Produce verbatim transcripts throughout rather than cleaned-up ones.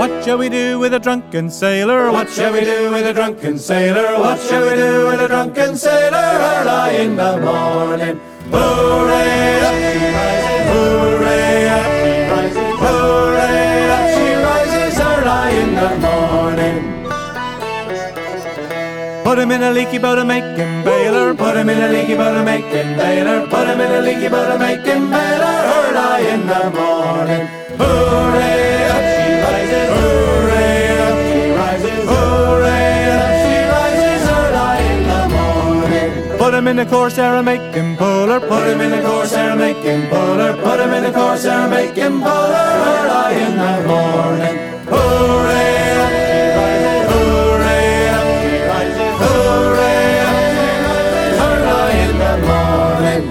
What shall we do with a drunken sailor? What shall we do with a drunken sailor? What shall we do with a drunken sailor early in the morning? Hooray, up she rises, hooray, up she rises, hooray, up she rises early in the morning. Put him in a leaky boat and make him bailor. Put him in a leaky boat and make him bailor. Put him in a leaky boat and make him bailor early in the morning. Hooray, up she rises, hooray, up she rises, hooray, up she rises early in the morning. Put him in a corsair and make him polar. Put him in a corsair and make him polar. Put him in a corsair and make him polar early in the morning. Hooray, up she rises, hooray, up she rises, hooray, up she rises early in the morning.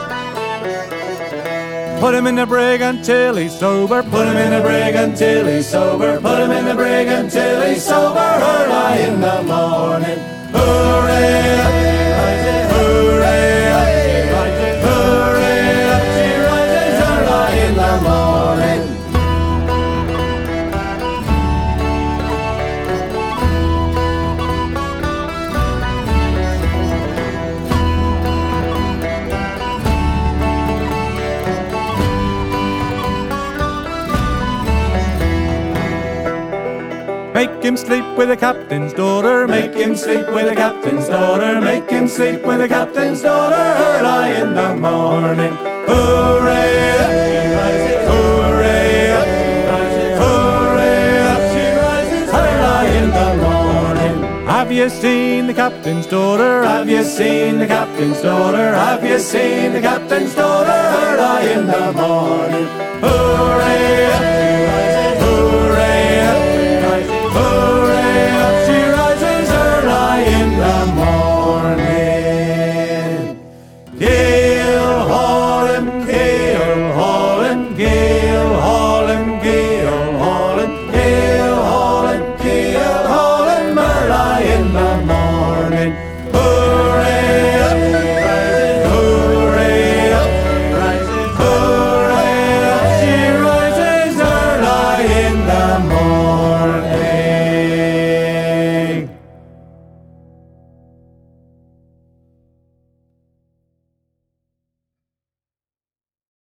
Put him in the brig until he's sober. Put him in the brig until he's sober. Put him in the brig until he's sober early in the morning. Hooray, up she rises, hooray, up she rises, hooray, up she rises early in the morning. Make him sleep with the captain's daughter. Make him sleep with the captain's daughter. Make him sleep with the captain's daughter early in the morning. Hooray, up she rises, hooray, up she rises, hooray, up she rises early in the morning. Have you seen the captain's daughter? Have you seen the captain's daughter? Have you seen the captain's daughter early in the morning?